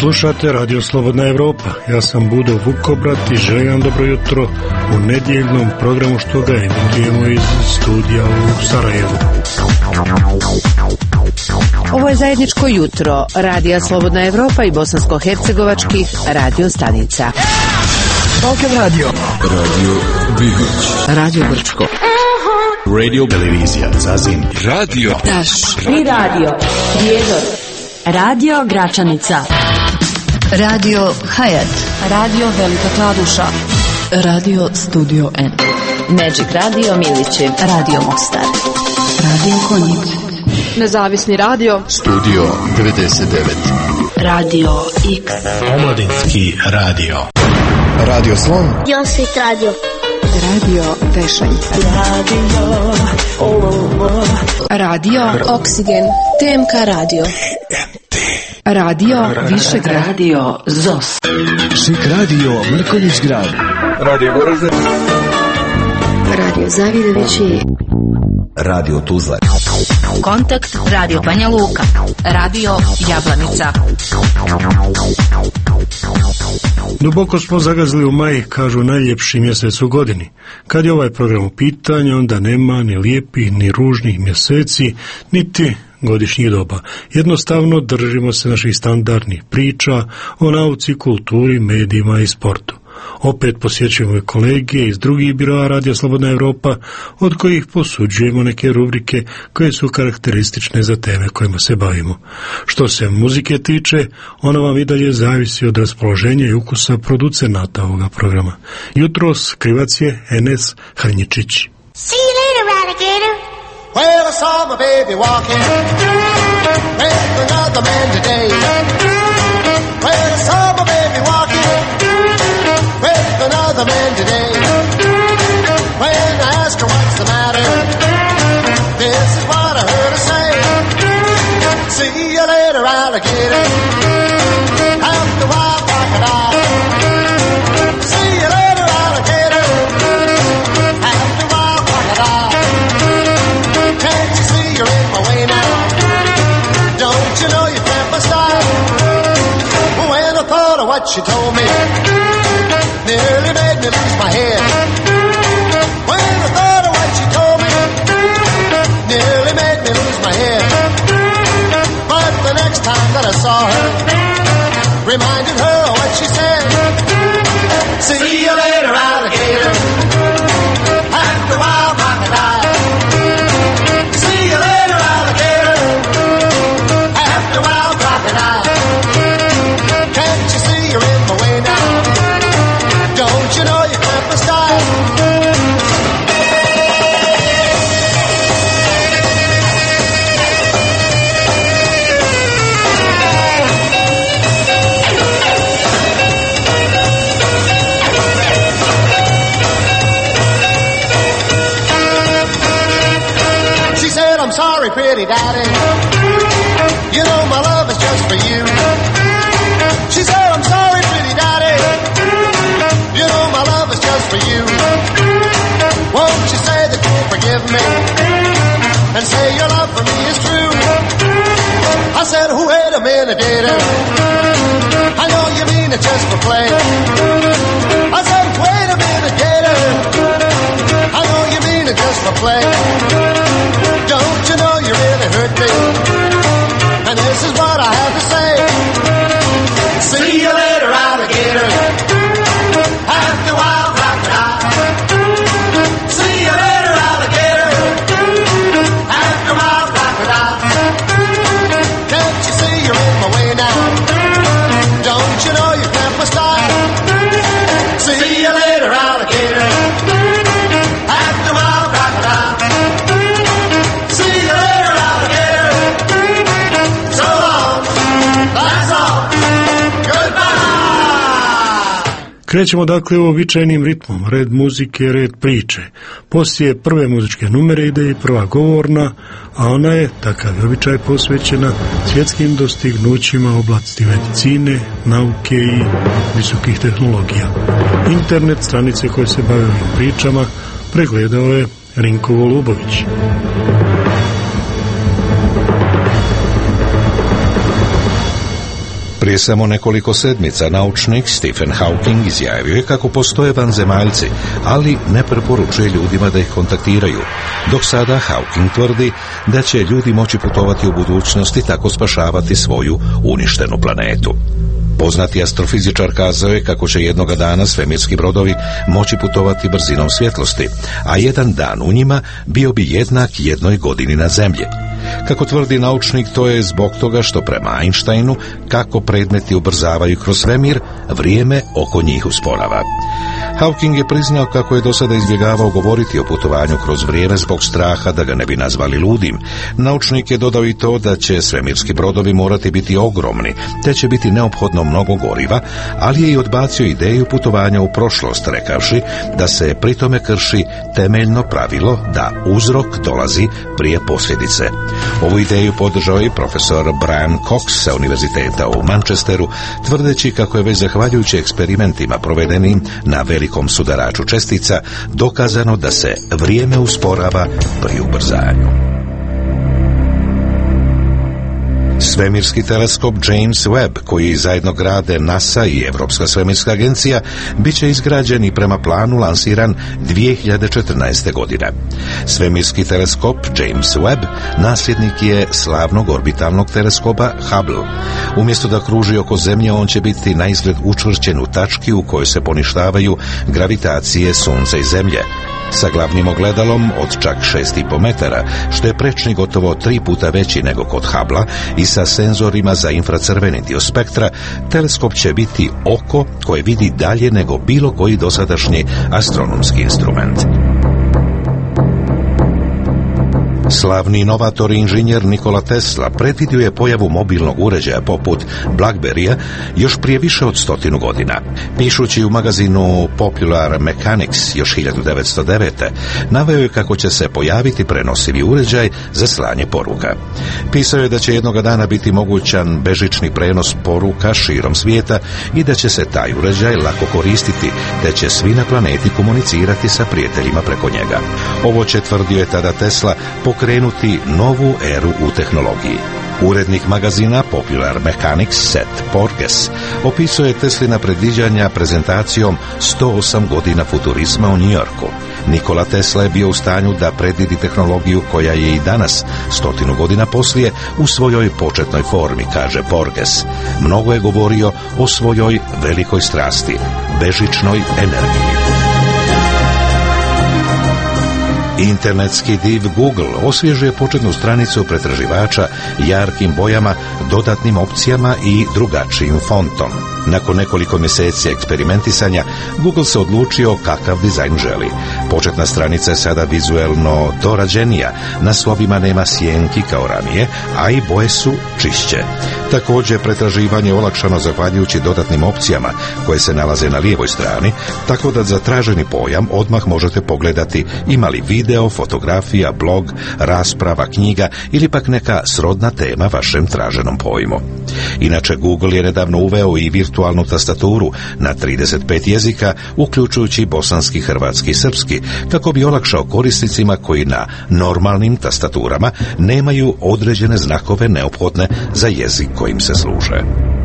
Slušate Radio Slobodna Evropa. Ja sam Budo Vukobrat i želim vam dobro jutro u nedjeljnom programu što ga emitujemo iz studija u Sarajevu. Ovo je zajedničko jutro Radija Slobodna Evropa i bosansko-hercegovačkih radio stanica. Balkan Radio, Radio Bihoć, Radio Brčko, Radio Televizija Zazin, Radio Taš, I radio Prijedor, Radio Gračanica, Radio Hayat, Radio Velika Kladuša, Radio Studio N, Magic Radio Milići, Radio Mostar, Radio Konjic, Nezavisni radio, Studio 99, Radio X, Omladinski radio. Radio Slon, Josit radio. Radio Pešanica, Radio Oksigen, TMK radio, Radio Višegrad, Radio ZOS, Šik radio Mrkonjić grad, Radio Goražde, Radio Zavidovići, Radio Tuzla, Kontakt Radio Banja Luka, Radio Jablanica. Duboko smo zagazili u maj, kažu najljepši mjesec u godini. Kad je ovaj program u pitanju, onda nema ni lijepih, ni ružnih mjeseci, niti godišnjih doba. Jednostavno držimo se naših standardnih priča o nauci, kulturi, medijima i sportu. Opet posjećujemo i kolege iz drugih biroa Radio Slobodna Evropa, od kojih posuđujemo neke rubrike koje su karakteristične za teme kojima se bavimo. Što se muzike tiče, ona vam i dalje zavisi od raspoloženja i ukusa producenata ovoga programa. Jutros krivac je Enes Hrnjičić. See you later, alligator. Well, I saw my baby walking with another man today. Well, I saw my baby walking with another man today. When I asked her what's the matter, this is what I heard her say. See you later, alligator. After a while, crocodile. See you later, alligator. After a while, crocodile. Can't you see you're in my way now? Don't you know you fit my style? When I thought of what she told me, nearly made me lose my head. When I thought of what she told me, nearly made me lose my head. But the next time that I saw her, reminded her of what she said. See you later, alligator. After a while, crocodile. See you later, alligator. After a while, crocodile. Can't you see you're in my way now? Don't you know you got my style? She said, I'm sorry, pretty daddy. You know my love is just for you. She said, I'm sorry, pretty daddy. You know my love is just for you. Won't you say that you'll forgive me and say your love for me is true? I said, wait a minute, gator. I know you mean it just for play. I said, wait a minute, gator. I know you mean it just for play. Don't you know you really hurt me? And this is what I have to say. See you later, alligator. After a while, crocodile. See you later, alligator. After a while, crocodile. Can't you see you're in my way now? Don't you know you can't my style? See you later, alligator. After a while, crocodile. See you later, alligator. So long. That's all. Goodbye. Krećemo dakle uobičajenim ritmom, red muzike, red priče. Poslije prve muzičke numere ide i prva govorna, a ona je, takav je običaj, posvećena svjetskim dostignućima u oblasti medicine, nauke i visokih tehnologija. Internet stranice koje se bave ovim pričama pregledao je Rinko Golubović. Prije samo nekoliko sedmica naučnik Stephen Hawking izjavio je kako postoje vanzemaljci, ali ne preporučuje ljudima da ih kontaktiraju. Dok sada Hawking tvrdi da će ljudi moći putovati u budućnosti i tako spašavati svoju uništenu planetu. Poznati astrofizičar kazao je kako će jednoga dana svemirski brodovi moći putovati brzinom svjetlosti, a jedan dan u njima bio bi jednak 1 godini na Zemlji. Kako tvrdi naučnik, to je zbog toga što prema Einsteinu, kako predmeti ubrzavaju kroz svemir, vrijeme oko njih usporava. Hawking je priznao kako je do sada izbjegavao govoriti o putovanju kroz vrijeme zbog straha da ga ne bi nazvali ludim. Naučnik je dodao i to da će svemirski brodovi morati biti ogromni, te će biti neophodno mnogo goriva, ali je i odbacio ideju putovanja u prošlost, rekavši da se pri tome krši temeljno pravilo da uzrok dolazi prije posljedice. Ovu ideju podržao i profesor Brian Cox sa univerziteta u Manchesteru, tvrdeći kako je već zahvaljujući eksperimentima provedenim na velikom sudaraču čestica dokazano da se vrijeme usporava pri ubrzanju. Svemirski teleskop James Webb, koji zajedno grade NASA i Europska svemirska agencija, bit će izgrađen i prema planu lansiran 2014. godine. Svemirski teleskop James Webb nasljednik je slavnog orbitalnog teleskopa Hubble. Umjesto da kruži oko Zemlje, on će biti na izgled učvršćen u tački u kojoj se poništavaju gravitacije Sunca i Zemlje. Sa glavnim ogledalom od čak 6,5 metara, što je prečni gotovo 3 puta veći nego kod Hubble-a, i sa senzorima za infracrveni dio spektra, teleskop će biti oko koje vidi dalje nego bilo koji dosadašnji astronomski instrument. Slavni inovator i inženjer Nikola Tesla predvidio je pojavu mobilnog uređaja poput Blackberrya još prije više od 100 godina. Pišući u magazinu Popular Mechanics još 1909. naveo je kako će se pojaviti prenosivi uređaj za slanje poruka. Pisao je da će jednoga dana biti mogućan bežični prenos poruka širom svijeta i da će se taj uređaj lako koristiti, te će svi na planeti komunicirati sa prijateljima preko njega. Ovo će, tvrdio je tada Tesla, pokrenuti novu eru u tehnologiji. Urednik magazina Popular Mechanics Seth Porges opisuje Teslina predviđanja prezentacijom 108 godina futurizma u New Yorku. Nikola Tesla je bio u stanju da predvidi tehnologiju koja je i danas, 100 godina poslije, u svojoj početnoj formi, kaže Porges. Mnogo je govorio o svojoj velikoj strasti, bežičnoj energiji. Internetski div Google osvježuje početnu stranicu pretraživača jarkim bojama, dodatnim opcijama i drugačijim fontom. Nakon nekoliko mjeseci eksperimentisanja, Google se odlučio kakav dizajn želi. Početna stranica je sada vizuelno dorađenija, naslovima nema sjenki kao ranije, a i boje su čišće. Također, pretraživanje je olakšano zahvaljujući dodatnim opcijama koje se nalaze na lijevoj strani, tako da za traženi pojam odmah možete pogledati ima li video, fotografija, blog, rasprava, knjiga ili pak neka srodna tema vašem traženom pojmu. Inače, Google je nedavno uveo i virtualnu tastaturu na 35 jezika, uključujući bosanski, hrvatski i srpski, kako bi olakšao korisnicima koji na normalnim tastaturama nemaju određene znakove neophodne za jezik kojim se služe.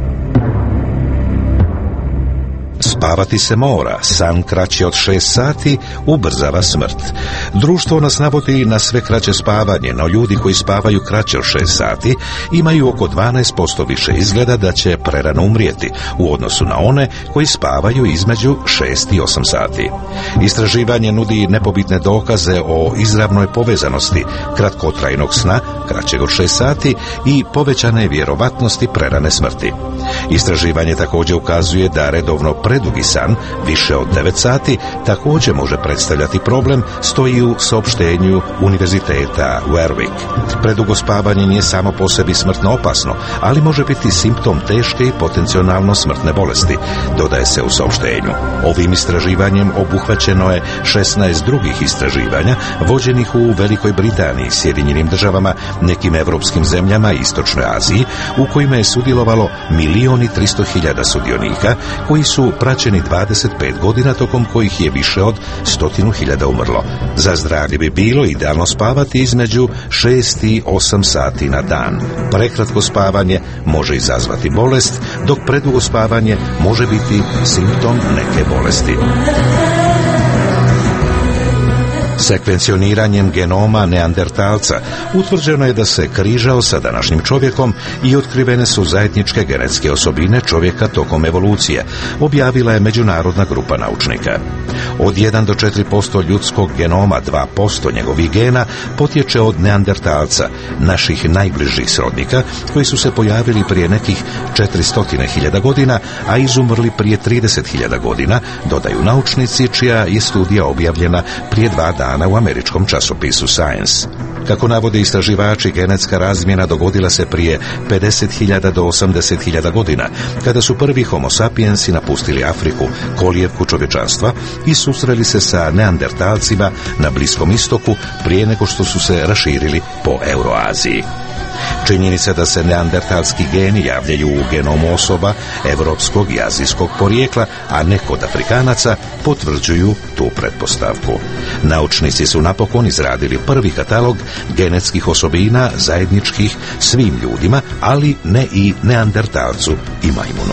Spavati se mora, san kraći od 6 sati ubrzava smrt. Društvo nas navodi na sve kraće spavanje, no ljudi koji spavaju kraće od 6 sati imaju oko 12% više izgleda da će prerano umrijeti u odnosu na one koji spavaju između 6 i 8 sati. Istraživanje nudi nepobitne dokaze o izravnoj povezanosti kratkotrajnog sna, kraćeg od 6 sati, i povećane vjerovatnosti prerane smrti. Istraživanje također ukazuje da redovno predugi san, više od 9 sati, također može predstavljati problem, stoji u saopštenju Univerziteta Warwick. Predugo spavanje nije samo po sebi smrtno opasno, ali može biti simptom teške i potencijalno smrtne bolesti, dodaje se u saopštenju. Ovim istraživanjem obuhvaćeno je 16 drugih istraživanja, vođenih u Velikoj Britaniji, Sjedinjenim Državama, nekim evropskim zemljama i Istočnoj Aziji, u kojima je sudjelovalo 1 1.300.000 sudionika koji su praćeni 25 godina, tokom kojih je više od 100.000 umrlo. Za zdravlje bi bilo idealno spavati između 6 i 8 sati na dan. Prekratko spavanje može izazvati bolest, dok predugo spavanje može biti simptom neke bolesti. Sekvencioniranjem genoma neandertalca utvrđeno je da se križao sa današnjim čovjekom i otkrivene su zajedničke genetske osobine čovjeka tokom evolucije, objavila je međunarodna grupa naučnika. Od 1 do 4% ljudskog genoma, 2% njegovih gena potječe od neandertalca, naših najbližih srodnika, koji su se pojavili prije nekih 400.000 godina, a izumrli prije 30.000 godina, dodaju naučnici, čija je studija objavljena prije 2 dana u američkom časopisu Science. Kako navode istraživači, genetska razmjena dogodila se prije 50.000 do 80.000 godina, kada su prvi homo sapiensi napustili Afriku, kolijevku čovječanstva, i susreli se sa neandertalcima na Bliskom istoku prije nego što su se raširili po Euroaziji. Činjenica da se neandertalski geni javljaju u genomu osoba evropskog i azijskog porijekla, a ne kod Afrikanaca, potvrđuju tu pretpostavku. Naučnici su napokon izradili prvi katalog genetskih osobina zajedničkih svim ljudima, ali ne i neandertalcu i majmunu.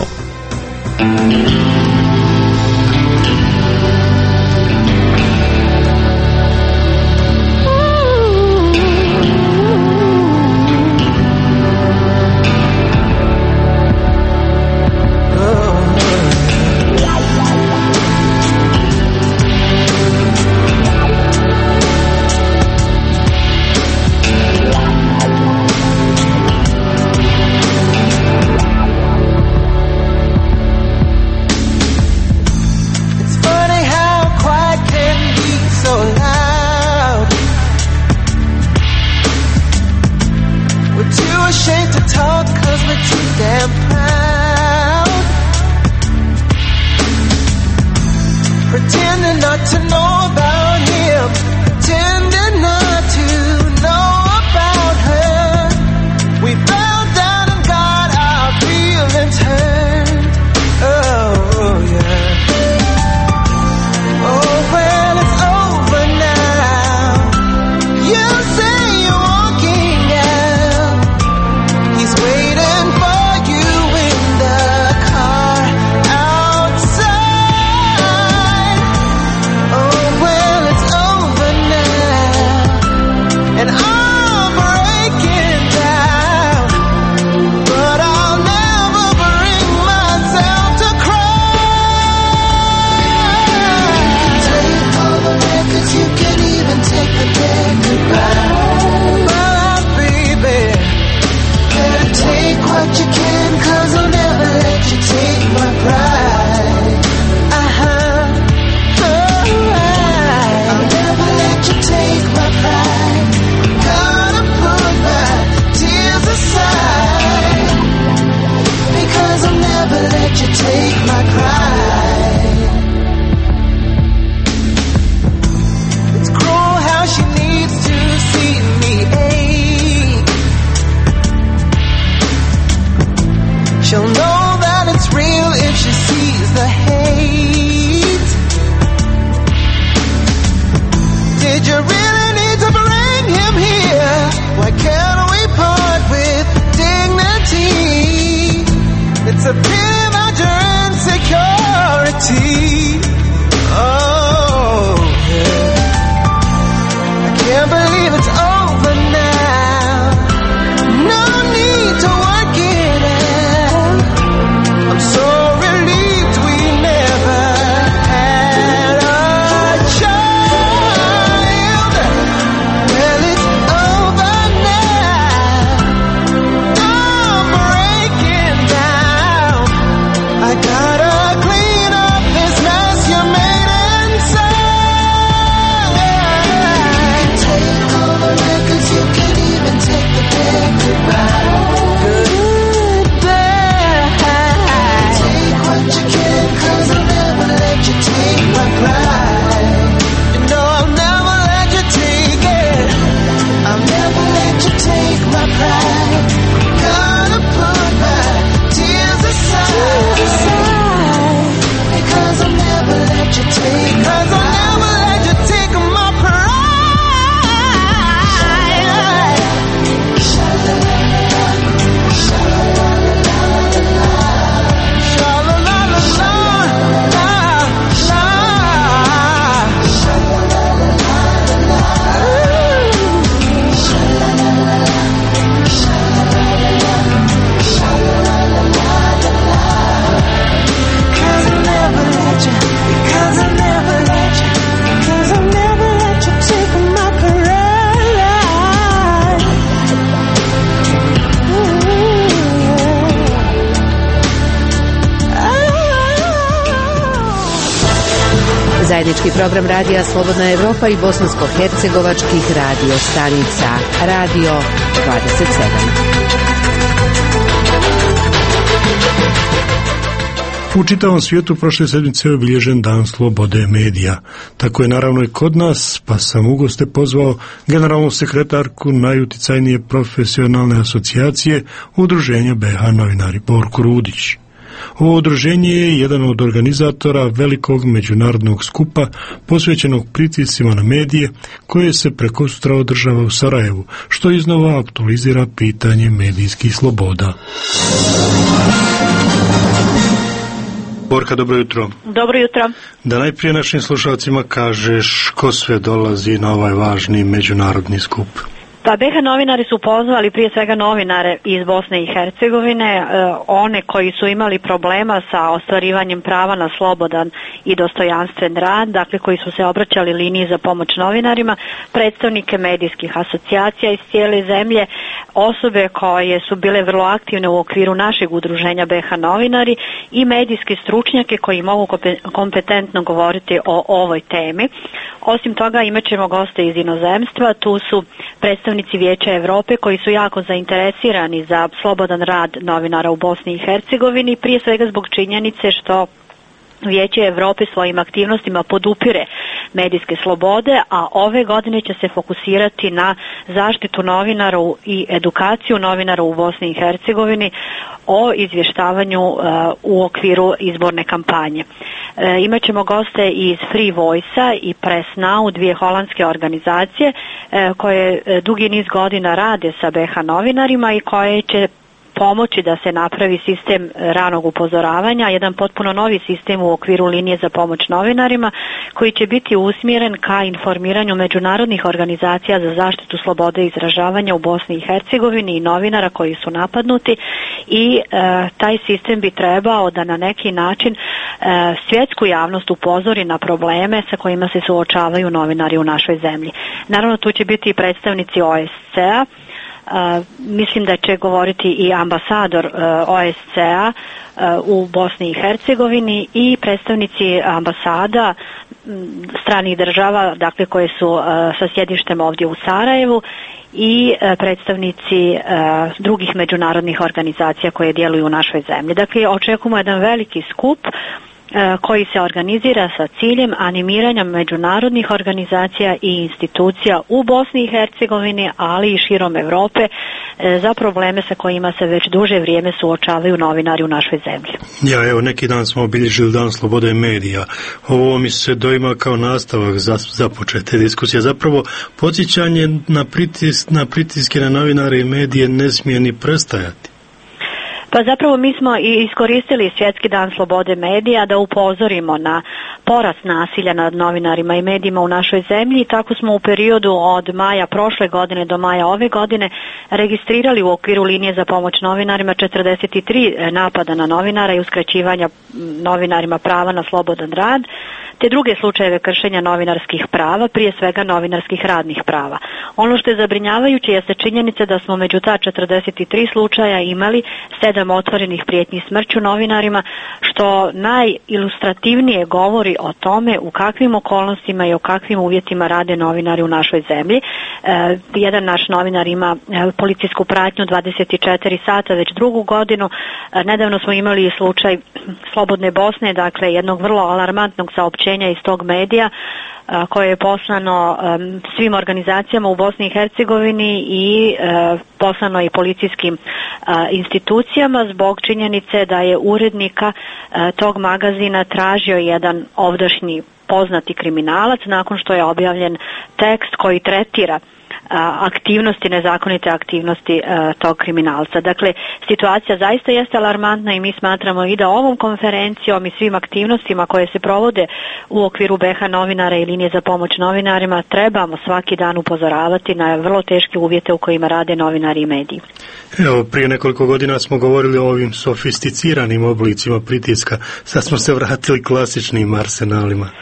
Zajednički program Radija Slobodna Evropa i bosansko-hercegovačkih radio stanica. Radio 27. U čitavom svijetu prošle sedmice je obilježen Dan slobode medija. Tako je naravno i kod nas, pa sam u goste pozvao generalnu sekretarku najuticajnije profesionalne asocijacije Udruženja BH Novinari, Borku Rudić. Ovo udruženje je jedan od organizatora velikog međunarodnog skupa posvećenog pritiscima na medije koje se prekosutra održava u Sarajevu, što iznova aktualizira pitanje medijskih sloboda. Borka, dobro jutro. Dobro jutro. Da najprije našim slušalcima kažeš ko sve dolazi na ovaj važni međunarodni skup. Pa BH novinari su pozvali prije svega novinare iz Bosne i Hercegovine, one koji su imali problema sa ostvarivanjem prava na slobodan i dostojanstven rad, dakle koji su se obraćali liniji za pomoć novinarima, predstavnike medijskih asocijacija iz cijele zemlje, osobe koje su bile vrlo aktivne u okviru našeg udruženja BH novinari i medijske stručnjake koji mogu kompetentno govoriti o ovoj temi. Osim toga imat ćemo goste iz inozemstva, tu su predstavnici Vijeća Europe koji su jako zainteresirani za slobodan rad novinara u Bosni i Hercegovini, prije svega zbog činjenice što Vijeće Europe svojim aktivnostima podupire medijske slobode, a ove godine će se fokusirati na zaštitu novinara i edukaciju novinara u Bosni i Hercegovini o izvještavanju u okviru izborne kampanje. Imaćemo goste iz Free Voice-a i Press Now, dvije holandske organizacije koje dugi niz godina rade sa BH novinarima i koje će pomoći da se napravi sistem ranog upozoravanja, jedan potpuno novi sistem u okviru linije za pomoć novinarima koji će biti usmjeren ka informiranju međunarodnih organizacija za zaštitu slobode izražavanja u Bosni i Hercegovini i novinara koji su napadnuti i taj sistem bi trebao da na neki način svjetsku javnost upozori na probleme sa kojima se suočavaju novinari u našoj zemlji. Naravno tu će biti i predstavnici OSCE-a. Mislim da će govoriti i ambasador OSCE-a u Bosni i Hercegovini i predstavnici ambasada stranih država, dakle koje su sa sjedištem ovdje u Sarajevu i predstavnici drugih međunarodnih organizacija koje djeluju u našoj zemlji. Dakle, očekujemo jedan veliki skup koji se organizira sa ciljem animiranja međunarodnih organizacija i institucija u Bosni i Hercegovini, ali i širom Europe za probleme sa kojima se već duže vrijeme suočavaju novinari u našoj zemlji. Ja, evo, neki dan smo obilježili Dan slobode medija. Ovo mi se doima kao nastavak započete diskusije. Zapravo, podsjećanje na pritiske na novinare i medije ne smije ni prestajati. Pa zapravo mi smo i iskoristili Svjetski dan slobode medija da upozorimo na porast nasilja nad novinarima i medijima u našoj zemlji i tako smo u periodu od maja prošle godine do maja ove godine registrirali u okviru linije za pomoć novinarima 43 napada na novinara i uskraćivanja novinarima prava na slobodan rad, te druge slučajeve kršenja novinarskih prava, prije svega novinarskih radnih prava. Ono što je zabrinjavajuće jeste činjenica da smo među ta 43 slučaja imali 7 otvorenih prijetnji smrću novinarima, što najilustrativnije govori o tome u kakvim okolnostima i o kakvim uvjetima rade novinari u našoj zemlji. Jedan naš novinar ima policijsku pratnju 24 sata već drugu godinu. Nedavno smo imali slučaj Slobodne Bosne, dakle jednog vrlo alarmantnog saopćenja iz tog medija koje je poslano svim organizacijama u Bosni i Hercegovini i poslano i policijskim institucijama zbog činjenice da je urednika tog magazina tražio jedan ovdašnji poznati kriminalac nakon što je objavljen tekst koji tretira aktivnosti, nezakonite aktivnosti tog kriminalca. Dakle, situacija zaista jeste alarmantna i mi smatramo i da ovom konferencijom i svim aktivnostima koje se provode u okviru BH novinara i linije za pomoć novinarima trebamo svaki dan upozoravati na vrlo teške uvjete u kojima rade novinari i mediji. Evo, prije nekoliko godina smo govorili o ovim sofisticiranim oblicima pritiska, sad smo se vratili klasičnim arsenalima.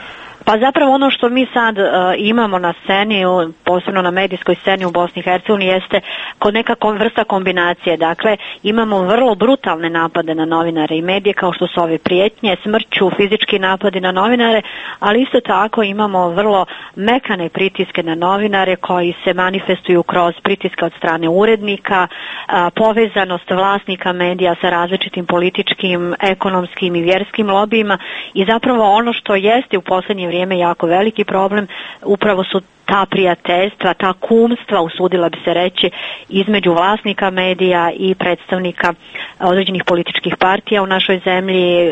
Pa zapravo ono što mi sad imamo na sceni, posebno na medijskoj sceni u Bosni i Hercegovini, jeste kod neka vrsta kombinacije. Dakle, imamo vrlo brutalne napade na novinare i medije, kao što su ove prijetnje, smrću, fizički napadi na novinare, ali isto tako imamo vrlo mekane pritiske na novinare koji se manifestuju kroz pritiske od strane urednika, povezanost vlasnika medija sa različitim političkim, ekonomskim i vjerskim lobijima, i zapravo ono što jeste u posljednje vrijeme jako veliki problem upravo su ta prijateljstva, ta kumstva, usudila bi se reći, između vlasnika medija i predstavnika određenih političkih partija u našoj zemlji,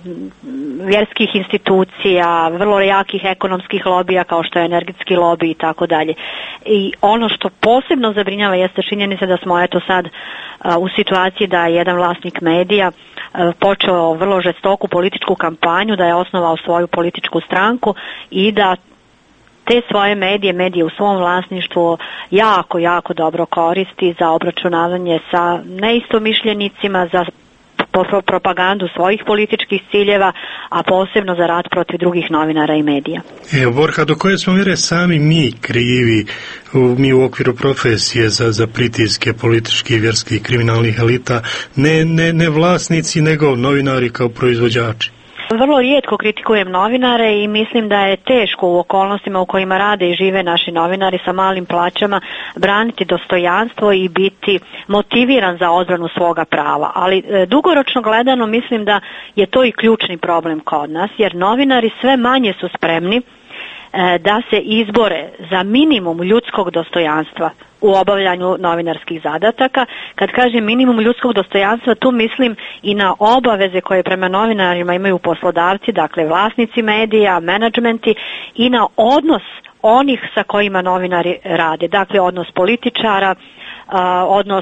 vjerskih institucija, vrlo jakih ekonomskih lobija kao što je energetski lobij i tako dalje. I ono što posebno zabrinjava jeste činjenica da smo eto sad u situaciji da je jedan vlasnik medija počeo vrlo žestoku političku kampanju, da je osnovao svoju političku stranku i da te svoje medije u svom vlasništvu jako dobro koristi za obračunavanje sa neistomišljenicima, za propagandu svojih političkih ciljeva, a posebno za rat protiv drugih novinara i medija. Evo, Borka, do koje smo mjere sami mi krivi, mi u okviru profesije za pritiske političkih, vjerskih, kriminalnih elita, ne vlasnici, nego novinari kao proizvođači? Vrlo rijetko kritikujem novinare i mislim da je teško u okolnostima u kojima rade i žive naši novinari sa malim plaćama braniti dostojanstvo i biti motiviran za odbranu svoga prava. Ali dugoročno gledano mislim da je to i ključni problem kod nas, jer novinari sve manje su spremni da se izbore za minimum ljudskog dostojanstva u obavljanju novinarskih zadataka. Kad kažem minimum ljudskog dostojanstva, tu mislim i na obaveze koje prema novinarima imaju poslodavci, dakle vlasnici medija, menadžmenti, i na odnos onih sa kojima novinari rade, dakle odnos političara, odnos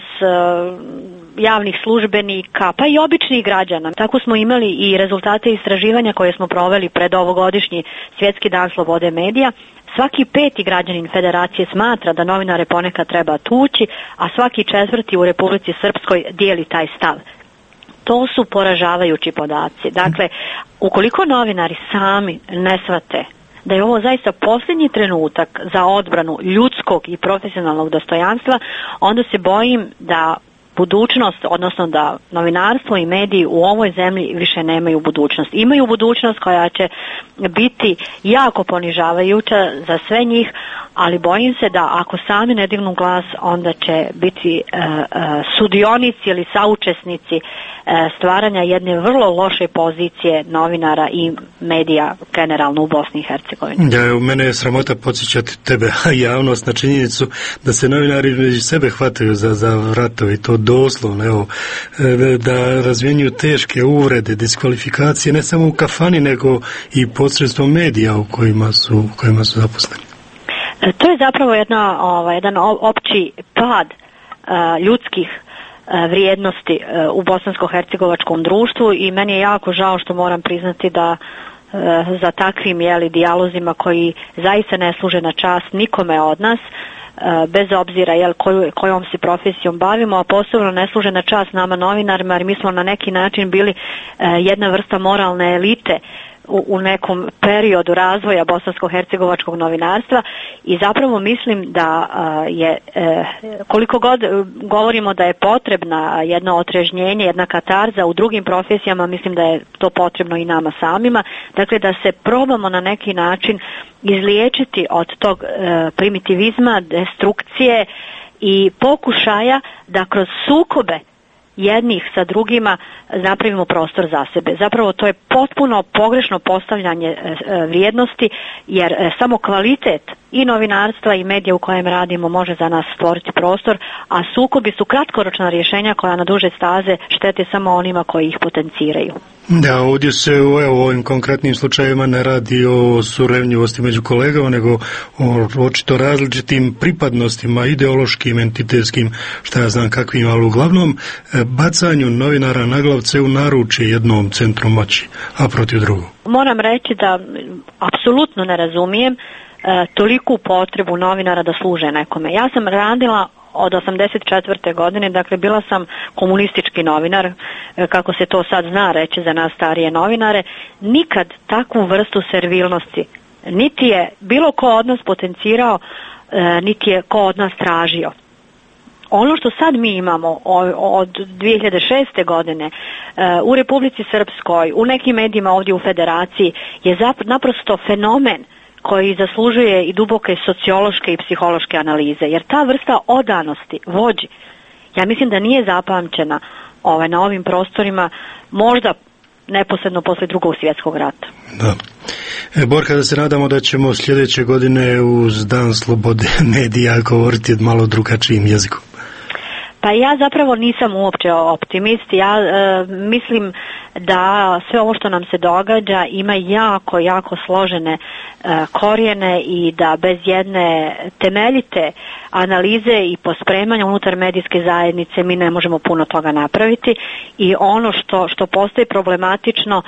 javnih službenika, pa i običnih građana. Tako smo imali i rezultate istraživanja koje smo proveli pred ovogodišnji Svjetski dan slobode medija. Svaki 5. građanin Federacije smatra da novinare ponekad treba tući, a svaki 4. u Republici Srpskoj dijeli taj stav. To su poražavajući podaci. Dakle, ukoliko novinari sami ne shvate da je ovo zaista posljednji trenutak za odbranu ljudskog i profesionalnog dostojanstva, onda se bojim da budućnost, odnosno da novinarstvo i mediji u ovoj zemlji više nemaju budućnost. Imaju budućnost koja će biti jako ponižavajuća za sve njih, ali bojim se da ako sami ne dignu glas, onda će biti sudionici ili saučesnici stvaranja jedne vrlo loše pozicije novinara i medija generalno u Bosni i Hercegovini. Ja, mene je sramota podsjećati tebe, a javnost, na činjenicu da se novinari među sebe hvataju za vratove, to doslovno, evo, da razmjenjuju teške uvrede, diskvalifikacije, ne samo u kafani, nego i posredstvom medija u kojima su zaposleni. To je zapravo jedan opći pad ljudskih vrijednosti u bosansko-hercegovačkom društvu, i meni je jako žao što moram priznati da za takvim dijalozima koji zaista ne služe na čast nikome od nas, bez obzira kojom se profesijom bavimo, a posebno ne služe na čast nama novinarima, jer mi smo na neki način bili jedna vrsta moralne elite u nekom periodu razvoja bosansko-hercegovačkog novinarstva, i zapravo mislim da je, koliko god govorimo da je potrebna jedno otrežnjenje, jedna katarza u drugim profesijama, mislim da je to potrebno i nama samima, dakle da se probamo na neki način izliječiti od tog primitivizma, destrukcije i pokušaja da kroz sukobe jednih sa drugima napravimo prostor za sebe. Zapravo to je potpuno pogrešno postavljanje vrijednosti, jer samo kvalitet i novinarstva i medija u kojem radimo može za nas stvoriti prostor, a sukobi su kratkoročna rješenja koja na duže staze štete samo onima koji ih potenciraju. Da, ovdje se u ovim konkretnim slučajevima ne radi o surevnjivosti među kolegama, nego o očito različitim pripadnostima, ideološkim, entitetskim, šta ja znam kakvim, ali uglavnom bacanju novinara na glavce u naručje jednom centru moći, a protiv drugog. Moram reći da apsolutno ne razumijem toliku potrebu novinara da služe nekome. Ja sam radila od 1984. godine, dakle bila sam komunistički novinar, kako se to sad zna reći za nas starije novinare. Nikad takvu vrstu servilnosti Niti je bilo ko od nas potencirao, niti je ko od nas tražio. Ono što sad mi imamo od 2006. godine u Republici Srpskoj, u nekim medijima ovdje u Federaciji, je naprosto fenomen koji zaslužuje i duboke sociološke i psihološke analize, jer ta vrsta odanosti vođi, ja mislim da nije zapamćena na ovim prostorima, možda neposredno posle Drugog svjetskog rata. Da. Borka, da se nadamo da ćemo sljedeće godine uz Dan slobode medija govoriti malo drugačijim jezikom. Pa ja zapravo nisam uopće optimist. Ja mislim da sve ovo što nam se događa ima jako, jako složene korijene i da bez jedne temeljite analize i pospremanja unutar medijske zajednice mi ne možemo puno toga napraviti i ono što postaje problematično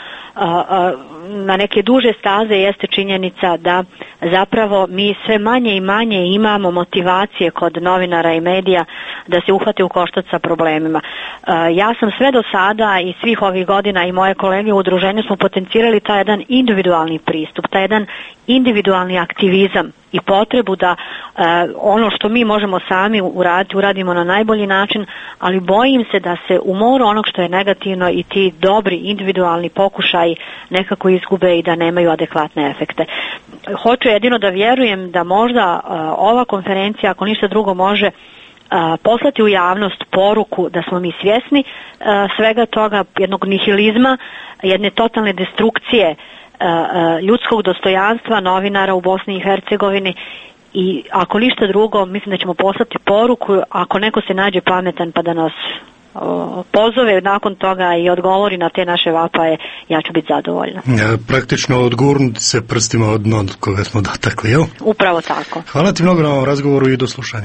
na neke duže staze jeste činjenica da zapravo mi sve manje i manje imamo motivacije kod novinara i medija da se uhvate u koštac sa problemima. Ja sam sve do sada i svih ovih godina i moje kolege u udruženju smo potencirali taj jedan individualni pristup, taj jedan individualni aktivizam i potrebu da ono što mi možemo sami uradimo na najbolji način, ali bojim se da se u moru onog što je negativno i ti dobri individualni pokušaji nekako izgube i da nemaju adekvatne efekte. Hoću jedino da vjerujem da možda ova konferencija, ako ništa drugo, može poslati u javnost poruku da smo mi svjesni svega toga, jednog nihilizma, jedne totalne destrukcije ljudskog dostojanstva novinara u Bosni i Hercegovini i ako ništa drugo, mislim da ćemo poslati poruku, ako neko se nađe pametan pa da nas pozove nakon toga i odgovori na te naše vapaje, ja ću biti zadovoljna. Praktično odgurnuti se prstima od dna koga smo dotakli, jel? Upravo tako. Hvala ti mnogo na ovom razgovoru i do slušanja.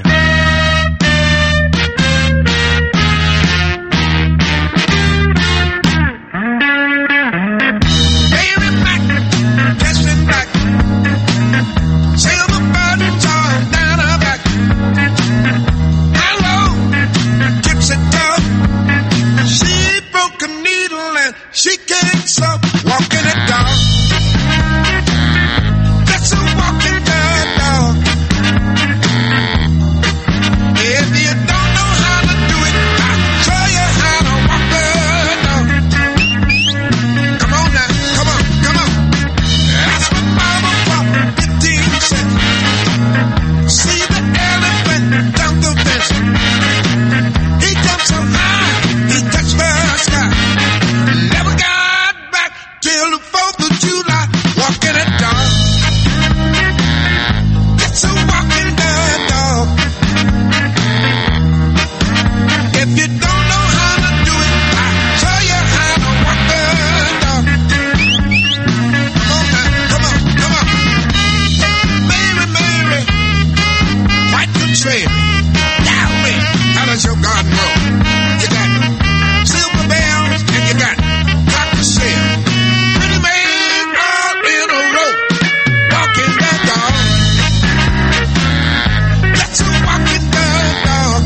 She can't stop walking it down. That's a walking dog. If you don't know how to do it, I'll show you how to walk the dog. Come on now, come on, come on. That's what Mama Pop 15 said. See the elephant down the fence. He jumped so high, he touched the sky. Never got back till the 4th of July, walking a dog. It's a walking dog. If you don't know how to do it, I'll show you how to walk the dog. Come on now, come on, come on. Mary, Mary, fight the trail. Now, man, how does your garden roll? You got silver bells and you got pretty man all in a row, walking the dog. That's a walking the dog.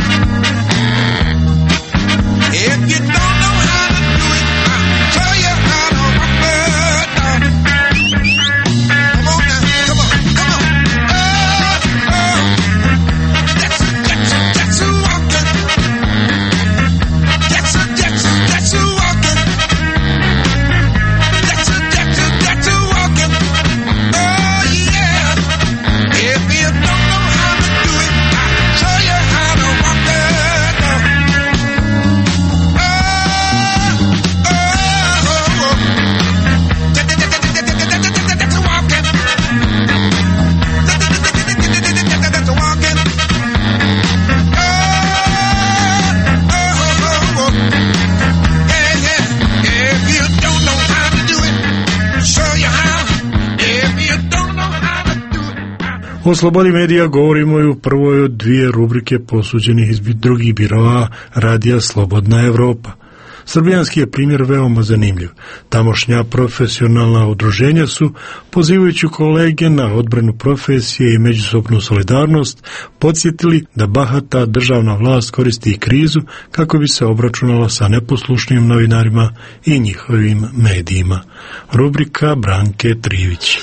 If you don't know how to do it, I'll show you how to walk the dog. Come on now, come on, come on. Oh, that's a walking. That's a walking. That's a walking. Oh yeah. If you don't know how to do it, I'll show you how to walk the dog. That's a walking. That's a walking. If you don't know how to do it, show you how. If you don't know how to do it. O slobodi medija govorimo i u prvoj od dvije rubrike posuđenih iz drugih biroa Radija Slobodna Evropa. Srbijanski je primjer veoma zanimljiv. Tamošnja profesionalna udruženja su, pozivajući kolege na odbranu profesije i međusobnu solidarnost, podsjetili da bahata državna vlast koristi i krizu kako bi se obračunala sa neposlušnim novinarima i njihovim medijima. Rubrika Branke Trivić.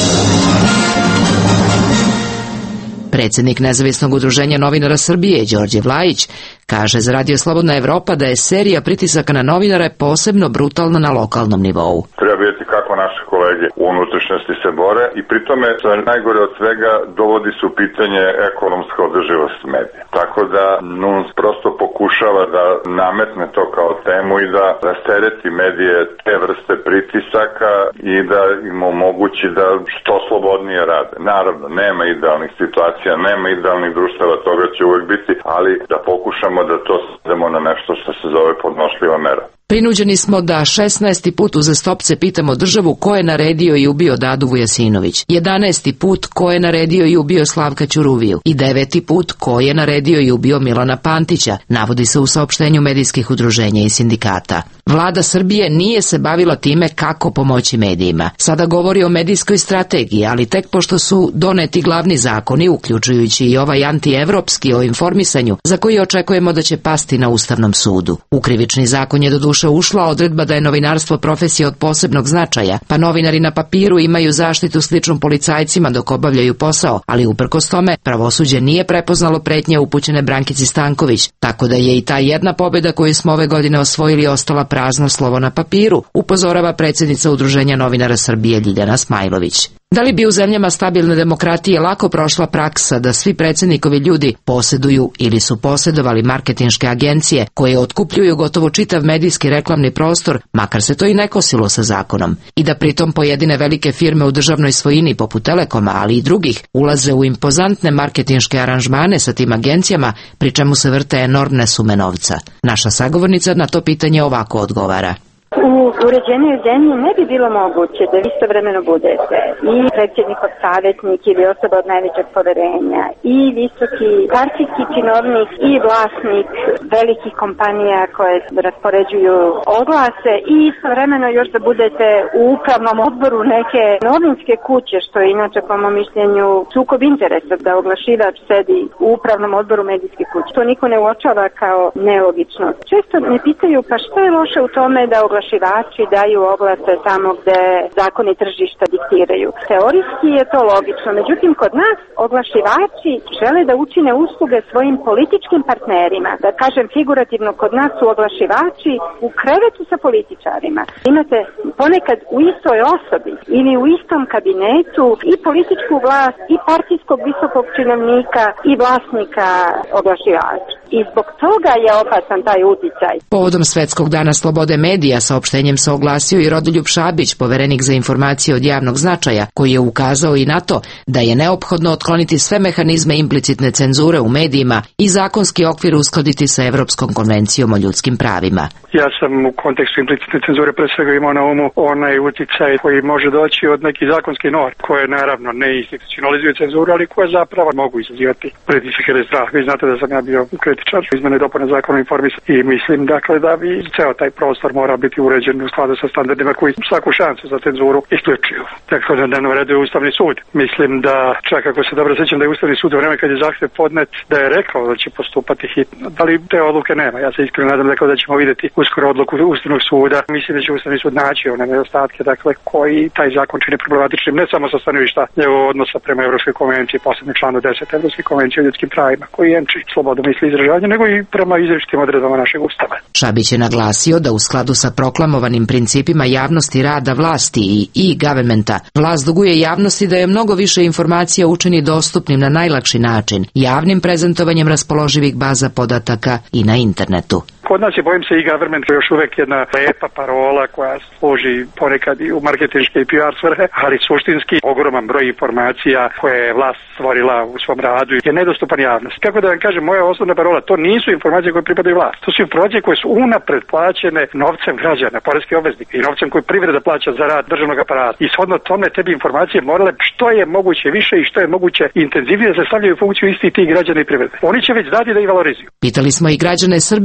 Predsjednik Nezavisnog udruženja novinara Srbije, Đorđe Vlajić, kaže za Radio Slobodna Evropa da je serija pritisaka na novinare posebno brutalna na lokalnom nivou. Treba vidjeti kako naše kolege u unutrašnjosti se bore i pri tome, što je najgore od svega, dovodi se u pitanje ekonomska održivost medija. Tako da NUNS prosto pokušava da nametne to kao temu i da rastereti medije te vrste pritisaka i da im omogući da što slobodnije rade. Naravno, nema idealnih situacija, nema idealnih društava, toga će uvijek biti, ali da pokušamo da to svedemo na nešto što se zove podnošljiva mera. Prinuđeni smo da 16. put uzastopce pitamo državu ko je naredio i ubio Dadu Vujasinović, 11. put ko je naredio i ubio Slavka Ćuruviju i 9. put ko je naredio i ubio Milana Pantića, navodi se u saopštenju medijskih udruženja i sindikata. Vlada Srbije nije se bavila time kako pomoći medijima. Sada govori o medijskoj strategiji, ali tek pošto su doneti glavni zakoni, uključujući i ovaj antievropski o informisanju, za koji očekujemo da će pasti na Ustavnom sudu. U Krivični zakon je doduše ušla odredba da je novinarstvo profesija od posebnog značaja, pa novinari na papiru imaju zaštitu sličnu policajcima dok obavljaju posao, ali uprkos tome pravosuđe nije prepoznalo pretnje upućene Brankici Stanković, tako da je i ta jedna pobjeda koju smo ove godine osvojili ostala prazno slovo na papiru, upozorava predsjednica Udruženja novinara Srbije Ljiljana Smajlović. Da li bi u zemljama stabilne demokratije lako prošla praksa da svi predsjednikovi ljudi posjeduju ili su posjedovali marketinške agencije koje otkupljuju gotovo čitav medijski reklamni prostor, makar se to i ne kosilo sa zakonom, i da pritom pojedine velike firme u državnoj svojini poput Telekoma, ali i drugih, ulaze u impozantne marketinške aranžmane sa tim agencijama, pri čemu se vrte enormne sume novca? Naša sagovornica na to pitanje ovako odgovara. U uređenoj zemlji ne bi bilo moguće da istovremeno budete i predsjednikov savjetnik ili osoba od najvećeg poverenja i visoki partijski činovnik i vlasnik velikih kompanija koje raspoređuju oglase i istovremeno još da budete u upravnom odboru neke novinske kuće, što je inače po mom mišljenju sukob interesa, da oglašivač sedi u upravnom odboru medijske kuće. To niko ne uočava kao nelogično. Često me pitaju pa što je loše u tome da oglašivači daju oglase tamo gde zakoni tržišta diktiraju. Teorijski je to logično, međutim kod nas oglašivači žele da učine usluge svojim političkim partnerima. Da kažem figurativno, kod nas su oglašivači u krevetu sa političarima. Imate ponekad u istoj osobi ili u istom kabinetu i političku vlast i partijskog visokog činovnika i vlasnika oglašivača. I zbog toga je opasan taj uticaj. Povodom Svetskog dana slobode medija saopštenjem se oglasio i Rodoljub Šabić, poverenik za informacije od javnog značaja, koji je ukazao i na to da je neophodno otkloniti sve mehanizme implicitne cenzure u medijima i zakonski okvir uskladiti sa Evropskom konvencijom o ljudskim pravima. Ja sam u kontekstu implicitne cenzure pre svega imao na umu onaj uticaj koji može doći od nekih zakonskih norm, koje naravno ne institucionalizuju cenzuru, ali koje zapravo mogu izazivati pritisak ili strah. Vi znate da sam ja bio kritičar izmene i dopune zakona o informisanju i mislim dakle da bi ceo taj prostor mora biti uređen u skladu sa standardima koji svaku šansu za cenzuru isključuju. Tako da dnevno reduje Ustavni sud. Mislim da čak ako se dobro sjećam da je Ustavni sud u vreme kad je zahtjev podnet da je rekao da će postupati hitno. Da li te odluke nema? Ja se iskreno nadam da ćemo vidjeti uskoro odluku Ustavnog suda. Mislim da će Ustavni sud naći one nedostatke dakle koji taj zakon čini problematičnim ne samo sa stanovišta njegovog odnosa prema Evropskoj konvenciji, posebno članu 10 Evropske konvencije o ljudskim pravima koji jemči slobodu misli i izražavanja, nego i prema izričitim odredbama našeg Ustava. Šabić je naglasio da u skladu sa proklamovanim principima javnosti rada vlasti i e-governmenta, vlast duguje javnosti da je mnogo više informacija učini dostupnim na najlakši način, javnim prezentovanjem raspoloživih baza podataka i na internetu. Kod nas je, bojim se, e-government još uvek jedna lepa parola koja služi ponekad i u marketinške i PR svrhe, ali suštinski ogroman broj informacija koje je vlast stvorila u svom radu je nedostupan javnosti. Kako da vam kažem, moja osnovna parola, to nisu informacije koje pripadaju vlast. To su informacije koje su unapred plaćene novcem građana, poreskih obveznika i novcem koji privreda plaća za rad državnog aparata. I shodno tome te bi informacije morale što je moguće više i što je moguće intenzivnije da se stavljaju u funkciju isti tih građana i privrede. Oni će već dati da ih valorizuju. Pitali smo i građane Srbije da li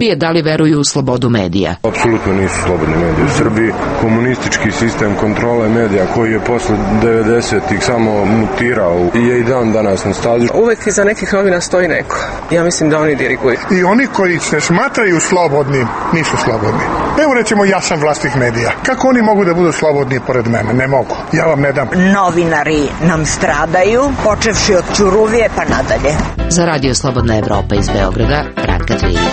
veruju u slobodu medija. Apsolutno nisu slobodni mediji u Srbiji. Komunistički sistem kontrole medija koji je posle 90-ih samo mutirao je i dan danas na stazi. Uvek iza nekih novina stoji neko. Ja mislim da oni diriguju. I oni koji se smatraju slobodni nisu slobodni. Evo recimo ja sam vlasnik medija. Kako oni mogu da budu slobodni pored mene? Ne mogu. Ja vam ne dam. Novinari nam stradaju, počevši od Ćuruvije pa nadalje. Za Radio Slobodna Evropa iz Beograda, Branka Dvilić.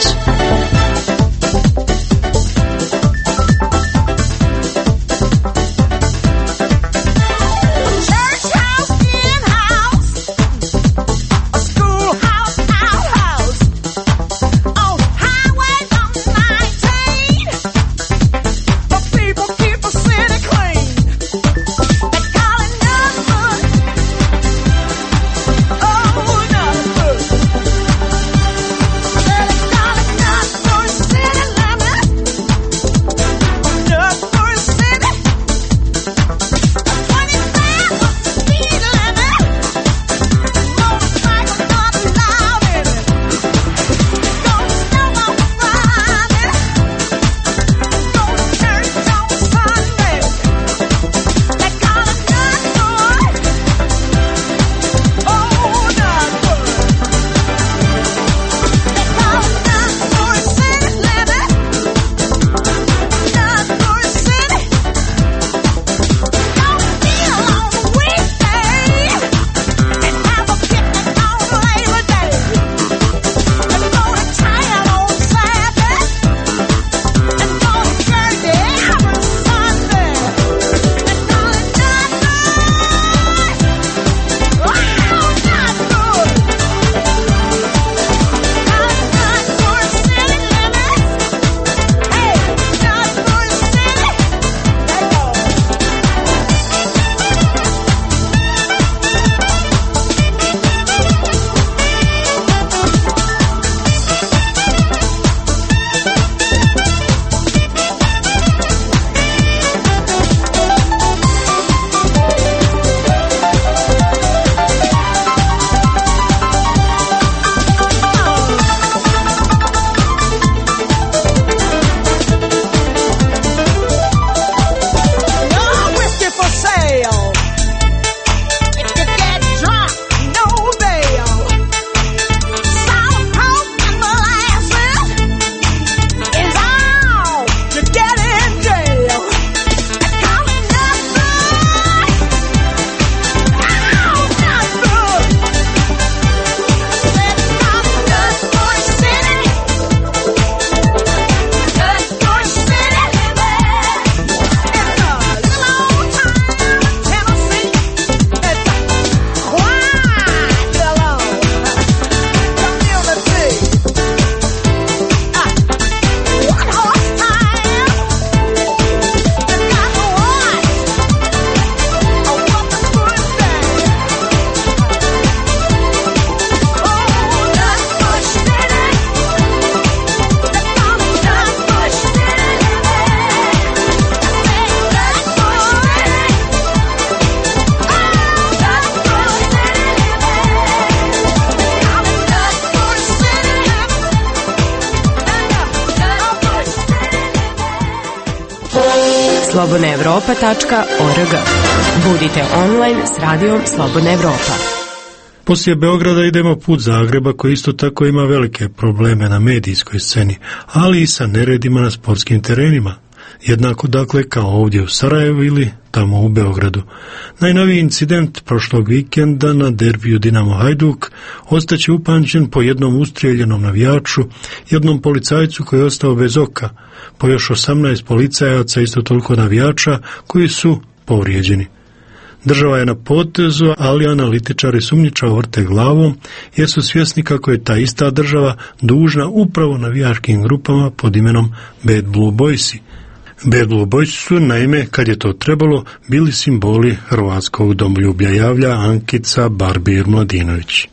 slobodnaevropa.org. Budite online s radijom Slobodna Evropa. Poslije Beograda idemo put Zagreba, koji isto tako ima velike probleme na medijskoj sceni, ali i sa neredima na sportskim terenima. Jednako dakle kao ovdje u Sarajevu ili tamo u Beogradu. Najnoviji incident prošlog vikenda na derbiju Dinamo Hajduk ostaće upamćen po jednom ustrijeljenom navijaču, jednom policajcu koji je ostao bez oka, po još 18 policajaca, isto toliko navijača koji su povrijeđeni. Država je na potezu, ali analitičari sumnjičavo vrte glavom jer su svjesni kako je ta ista država dužna upravo navijačkim grupama pod imenom Bad Blue Boysi. Bad Blue Boysi su, naime, kad je to trebalo, bili simboli hrvatskog domoljublja, javlja Ankica Barbir-Mladinović.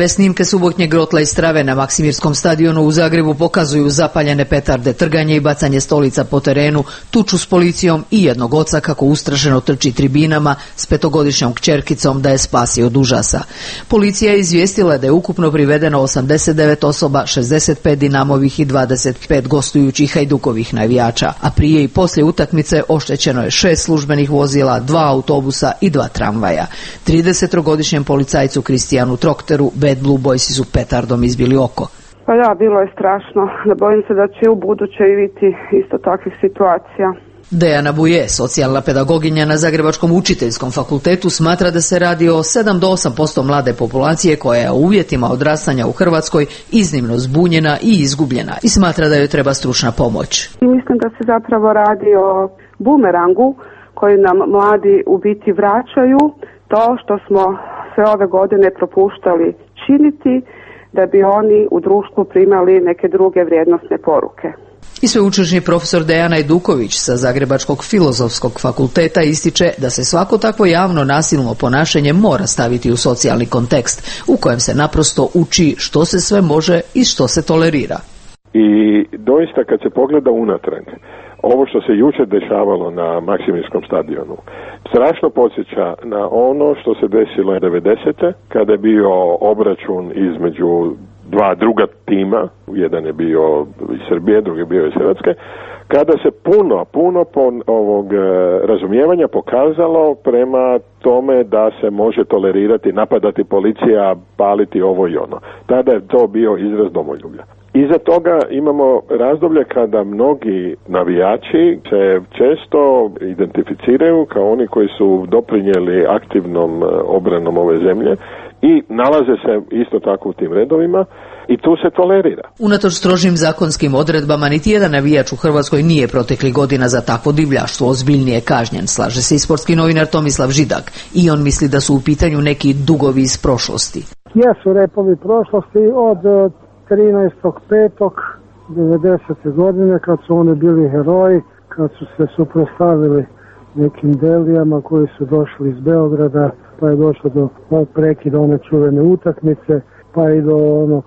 TV snimke subotnjeg grotla i strave na Maksimirskom stadionu u Zagrebu pokazuju zapaljene petarde, trganje i bacanje stolica po terenu, tuču s policijom i jednog oca kako ustrašeno trči tribinama s 5-godišnjom kćerkicom da je spasi od užasa. Policija je izvijestila da je ukupno privedeno 89 osoba, 65 Dinamovih i 25 gostujućih Hajdukovih navijača, a prije i poslije utakmice oštećeno je 6 službenih vozila, 2 autobusa i 2 tramvaja. 30-godišnjem policajcu Kristijanu Trokteru Bad Blue Boysi su petardom izbili oko. Pa da, bilo je strašno. Bojim se da će u buduće i biti isto takvih situacija. Dejana Buje, socijalna pedagoginja na Zagrebačkom učiteljskom fakultetu, smatra da se radi o 7 do 8% mlade populacije koja je u uvjetima odrastanja u Hrvatskoj iznimno zbunjena i izgubljena i smatra da joj treba stručna pomoć. Mislim da se zapravo radi o bumerangu koji nam mladi u biti vraćaju to što smo sve ove godine propuštali činiti da bi oni u društvu primali neke druge vrijednosne poruke. I sveučilišni profesor Dejan Ajduković sa Zagrebačkog filozofskog fakulteta ističe da se svako takvo javno nasilno ponašanje mora staviti u socijalni kontekst u kojem se naprosto uči što se sve može i što se tolerira. I doista kad se pogleda unatrag, ovo što se jučer dešavalo na Maksimirskom stadionu strašno podsjeća na ono što se desilo 90. kada je bio obračun između dva druga tima, jedan je bio iz Srbije, drugi je bio iz Hrvatske, kada se puno ovog razumijevanja pokazalo prema tome da se može tolerirati, napadati policija, paliti ovo i ono. Tada je to bio izraz domoljublja. Iza toga imamo razdoblje kada mnogi navijači se često identificiraju kao oni koji su doprinijeli aktivnom obranom ove zemlje i nalaze se isto tako u tim redovima i tu se tolerira. Unatoč strožim zakonskim odredbama, niti jedan navijač u Hrvatskoj nije proteklih godina za takvo divljaštvo ozbiljnije kažnjen, slaže se i sportski novinar Tomislav Židak, i on misli da su u pitanju neki dugovi iz prošlosti. Jesu repovi prošlosti od 13.5.90. godine kad su oni bili heroji, kad su se suprotstavili nekim delijama koji su došli iz Beograda, pa je došlo do prekida one čuvene utakmice, pa i do onog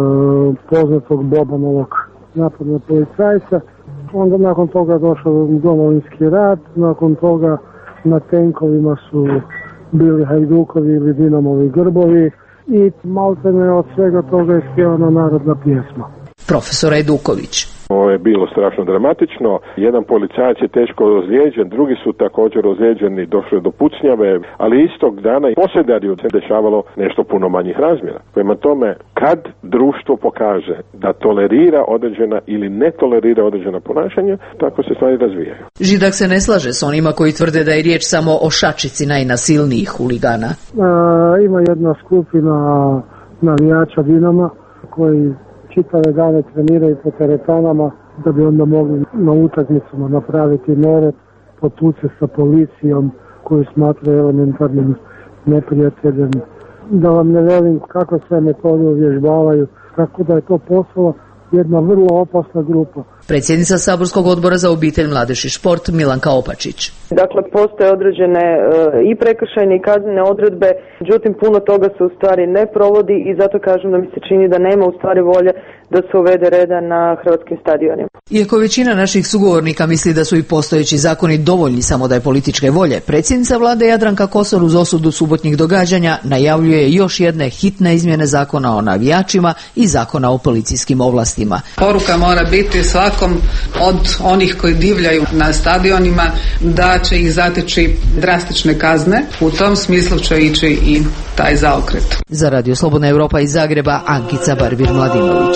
poznatog Bobanovog napada na policajca. Onda nakon toga došao Domovinski rat, nakon toga na tenkovima su bili Hajdukovi ili Dinamovi grbovi i maltene od svega toga je spjevana narodna pjesma. Profesor Ajduković. Ovo je bilo strašno dramatično. Jedan policajac je teško ozlijeđen, drugi su također ozlijeđeni, došlo je do pucnjave, ali istog dana i posljedarju se dešavalo nešto puno manjih razmjera. Prema tome, kad društvo pokaže da tolerira određena ili ne tolerira određena ponašanja, tako se stvari razvijaju. Židak se ne slaže s onima koji tvrde da je riječ samo o šačici najnasilnijih huligana. Ima jedna skupina navijača Dinama koji čitave dane treniraju po teretanama da bi onda mogli na utakmicama napraviti nered, potuce sa policijom koju smatraju elementarnim neprijateljem. Da vam ne velim kako sve metode uvježbavaju, tako da je to postalo jedna vrlo opasna grupa. Predsjednica Saborskog odbora za obitelj, mladež i šport Milanka Opačić. Dakle, postoje određene i prekršajne i kaznene odredbe, međutim puno toga se u stvari ne provodi i zato kažem da mi se čini da nema u stvari volje da se uvede reda na hrvatskim stadionima. Iako većina naših sugovornika misli da su i postojeći zakoni dovoljni samo da je političke volje, predsjednica vlade Jadranka Kosor uz osudu subotnjih događanja najavljuje još jedne hitne izmjene zakona o navijačima i zakona o policijskim ovlastima. Poruka mora biti svakom od onih koji divljaju na stadionima da će ih zateći drastične kazne. U tom smislu će ići i taj zaokret. Za Radio Slobodna Europa iz Zagreba, Ankica Barbir-Mladinović.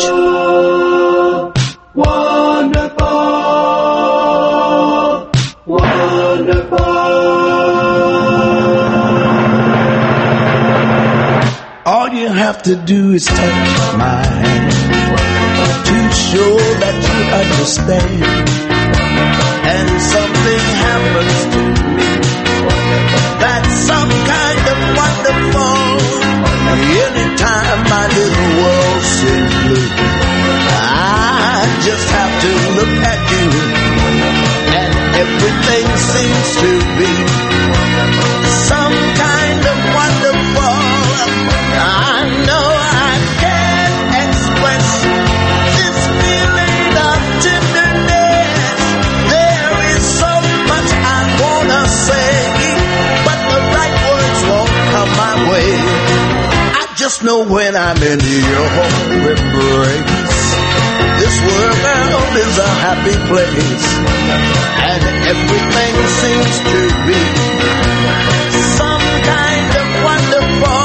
All you have to do is touch my hand to show that you understand. And something happens to me that's some kind of wonderful. Anytime my little world seems blue, I just have to look at you, and everything seems to be some kind of wonderful. I know know when I'm in your embrace, this world is a happy place, and everything seems to be some kind of wonderful.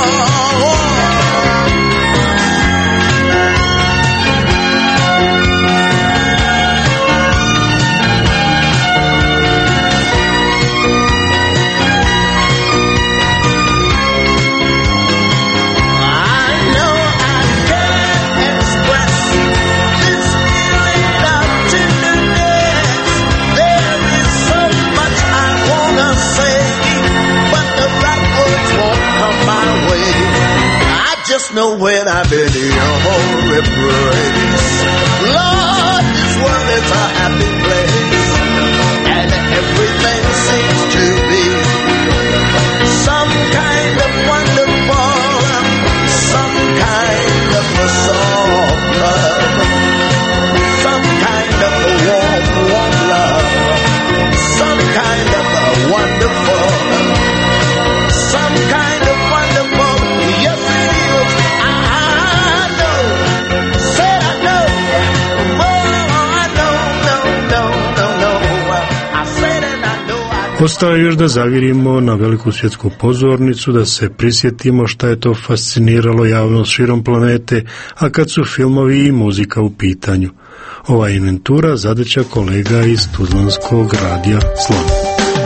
Just know when I'm in your embrace, Lord, this world is a happy place, and everything seems to be some kind of wonderful, some kind of a soft love, some kind of a warm, warm love, some kind of a wonderful, some kind of wonderful, yes it is. Ostaje još da zavirimo na veliku svjetsku pozornicu, da se prisjetimo šta je to fasciniralo javnost širom planete, a kad su filmovi i muzika u pitanju. Ova inventura zadaća kolega iz Tuzlanskog radija Slon.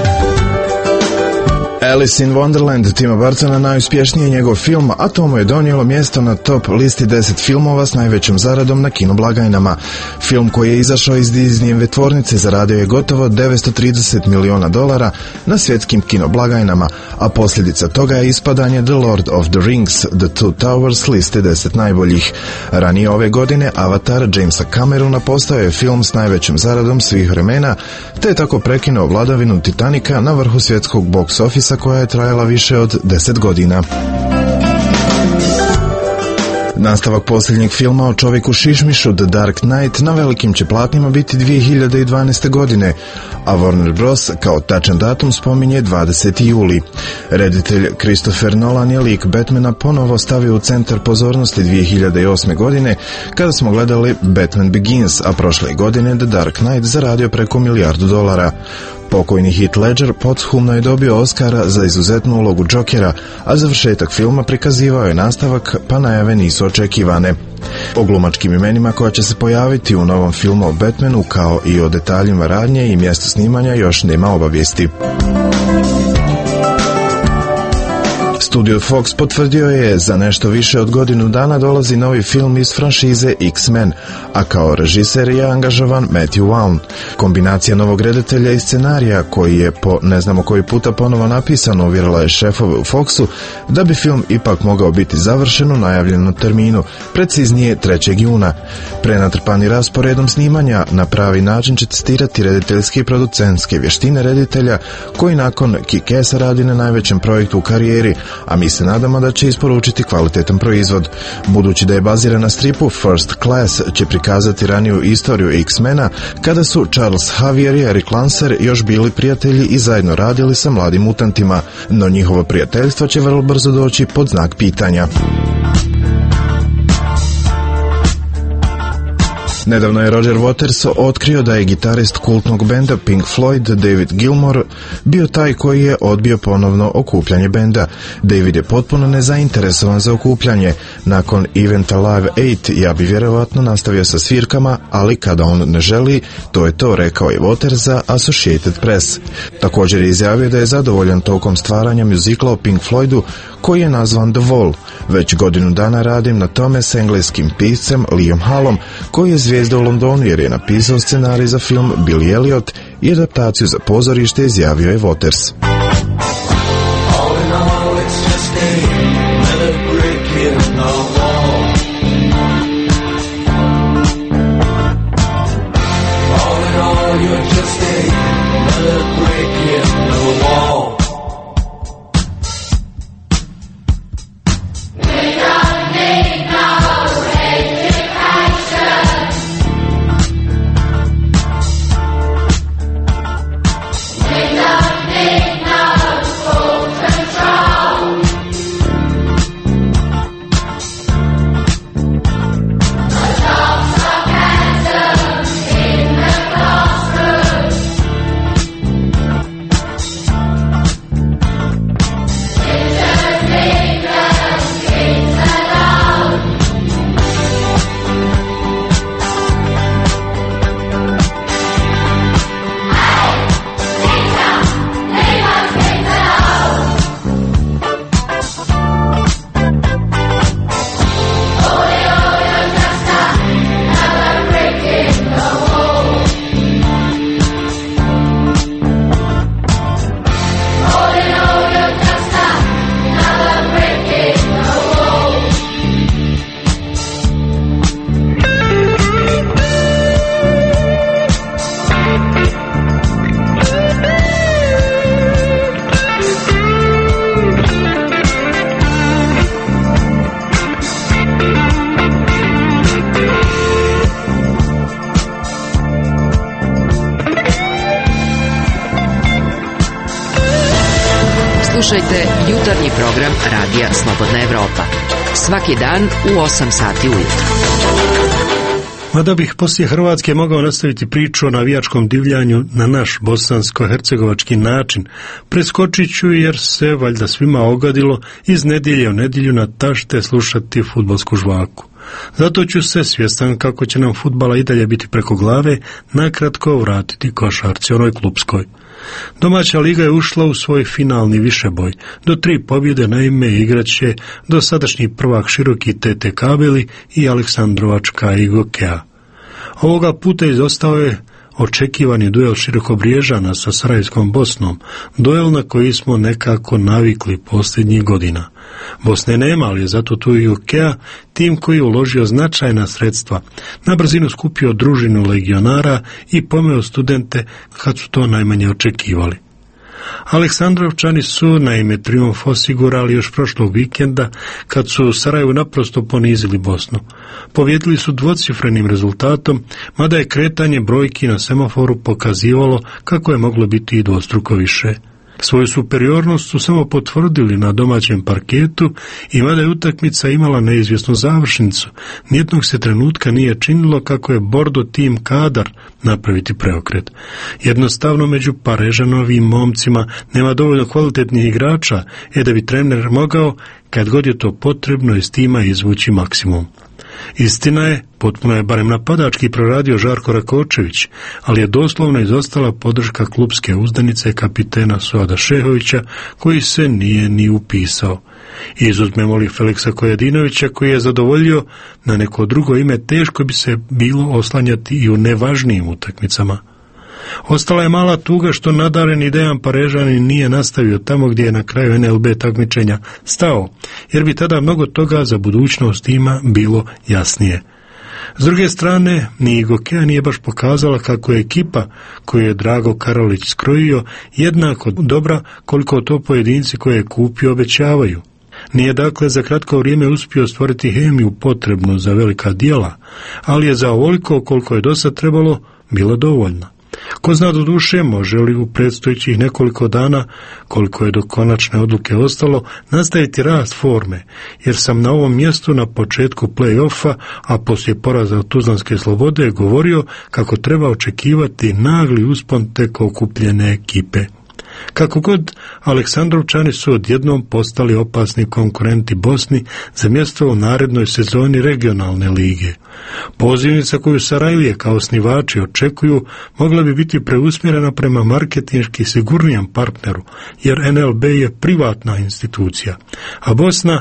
Alice in Wonderland Tima Burtona najuspješniji je njegov film, a to mu je donijelo mjesto na top listi 10 filmova s najvećom zaradom na kinoblagajnama. Film koji je izašao iz Disneyjeve tvornice zaradio je gotovo $930 milijuna na svjetskim kinoblagajnama, a posljedica toga je ispadanje The Lord of the Rings, The Two Towers liste 10 najboljih. Ranije ove godine Avatar Jamesa Camerona postao je film s najvećom zaradom svih vremena, te je tako prekinuo vladavinu Titanika na vrhu svjetskog box office koja je trajala više od 10 godina. Nastavak posljednjeg filma o čovjeku šišmišu The Dark Knight na velikim će platnima biti 2012. godine, a Warner Bros. Kao tačan datum spominje 20. juli. Reditelj Christopher Nolan je lik Batmana ponovo stavio u centar pozornosti 2008. godine kada smo gledali Batman Begins, a prošle godine The Dark Knight zaradio preko $1 milijardu. Pokojni Heath Ledger pothumno je dobio Oscara za izuzetnu ulogu Jokera, a završetak filma prikazivao je nastavak, pa najave nisu očekivane. O glumačkim imenima koja će se pojaviti u novom filmu o Batmanu, kao i o detaljima radnje i mjestu snimanja još nema obavijesti. Studio Fox potvrdio je za nešto više od godinu dana dolazi novi film iz franšize X-Men, a kao režiser je angažovan Matthew Vaughn. Kombinacija novog redatelja i scenarija, koji je po ne znamo koji puta ponovo napisan, uvjerila je šefove u Foxu da bi film ipak mogao biti završen u najavljenom terminu, preciznije 3. juna. Prenatrpani rasporedom snimanja na pravi način će testirati rediteljske i producentske vještine reditelja, koji nakon Kick-Assa radi na najvećem projektu u karijeri, a mi se nadamo da će isporučiti kvalitetan proizvod. Budući da je baziran na stripu, First Class će prikazati raniju istoriju X-mena, kada su Charles Xavier i Eric Lancer još bili prijatelji i zajedno radili sa mladim mutantima, no njihovo prijateljstvo će vrlo brzo doći pod znak pitanja. Nedavno je Roger Waters otkrio da je gitarist kultnog benda Pink Floyd David Gilmour bio taj koji je odbio ponovno okupljanje benda. David je potpuno nezainteresovan za okupljanje. Nakon eventa Live 8 ja bi vjerovatno nastavio sa svirkama, ali kada on ne želi, to je to, rekao je Waters za Associated Press. Također je izjavio da je zadovoljan tokom stvaranja muzikla o Pink Floydu, koji je nazvan The Wall. Već godinu dana radim na tome s engleskim piscem Liam Hallom, koji je zvijezda u Londonu jer je napisao scenarij za film Billy Elliot i adaptaciju za pozorište, izjavio je Waters. Make Slušajte jutarnji program Radija Slobodna Evropa. Svaki dan u 8 sati ujutro. Mada bih poslije Hrvatske mogao nastaviti priču o navijačkom divljanju na naš bosansko-hercegovački način, preskočit ću jer se valjda svima ogadilo iz nedjelje u nedjelju na tašte slušati fudbalsku žvaku. Zato ću se, svjestan kako će nam fudbala i dalje biti preko glave, nakratko vratiti košarci, onoj klupskoj. Domaća liga je ušla u svoj finalni višeboj. Do 3 pobjede naime igraće dosadašnji prvak Široki Tete Kabeli i Aleksandrovačka Igokea. Ovoga puta izostao je očekivani duel Širokobriježana sa Sarajevskom Bosnom, duel na koji smo nekako navikli posljednjih godina. Bosne nema, ali je zato tu i Igokea, tim koji je uložio značajna sredstva, na brzinu skupio družinu legionara i pomeo studente kad su to najmanje očekivali. Aleksandrovčani su naime trijumf osigurali još prošlog vikenda kad su u Sarajevu naprosto ponizili Bosnu. Pobjedili su dvocifrenim rezultatom, mada je kretanje brojki na semaforu pokazivalo kako je moglo biti i dvostruko više. Svoju superiornost su samo potvrdili na domaćem parketu i mada je utakmica imala neizvjesnu završnicu, nijednog se trenutka nije činilo kako je Bordo tim kadar napraviti preokret. Jednostavno među Parežanovim momcima nema dovoljno kvalitetnih igrača, da bi trener mogao, kad god je to potrebno, iz tima izvući maksimum. Istina je, potpuno je barem napadački proradio Žarko Rakočević, ali je doslovno izostala podrška klupske uzdanice kapitena Suada Šehovića, koji se nije ni upisao. Izuzmemo li Feleksa Kojadinovića, koji je zadovoljio, na neko drugo ime teško bi se bilo oslanjati i u nevažnijim utakmicama. Ostala je mala tuga što nadareni Dejan Parežanin nije nastavio tamo gdje je na kraju NLB takmičenja stao, jer bi tada mnogo toga za budućnost tima bilo jasnije. S druge strane, ni Igokea nije baš pokazala kako je ekipa koju je Drago Karolić skrojio jednako dobra koliko to pojedinci koje je kupio obećavaju. Nije dakle za kratko vrijeme uspio stvoriti hemiju potrebnu za velika djela, ali je za ovoliko koliko je dosad trebalo bilo dovoljno. Ko zna do duše može li u predstojećih nekoliko dana, koliko je do konačne odluke ostalo, nastaviti rast forme, jer sam na ovom mjestu na početku play-offa, a poslije poraza od Tuzlanske Slobode, govorio kako treba očekivati nagli uspon tek okupljene ekipe. Kako god, Aleksandrovčani su odjednom postali opasni konkurenti Bosni za mjesto u narednoj sezoni regionalne lige. Pozivnica koju Sarajlije kao osnivači očekuju mogla bi biti preusmjerena prema marketinški sigurnijem partneru, jer NLB je privatna institucija, a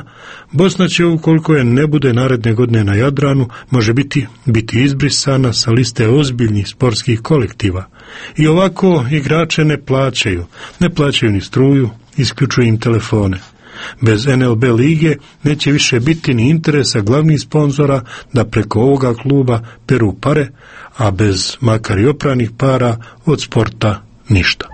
Bosna će, ukoliko je ne bude naredne godine na Jadranu, može biti izbrisana sa liste ozbiljnih sportskih kolektiva. I ovako igrače ne plaćaju ni struju, isključuju im telefone. Bez NLB lige neće više biti ni interesa glavnih sponzora da preko ovoga kluba peru pare, a bez makar i opranih para od sporta ništa.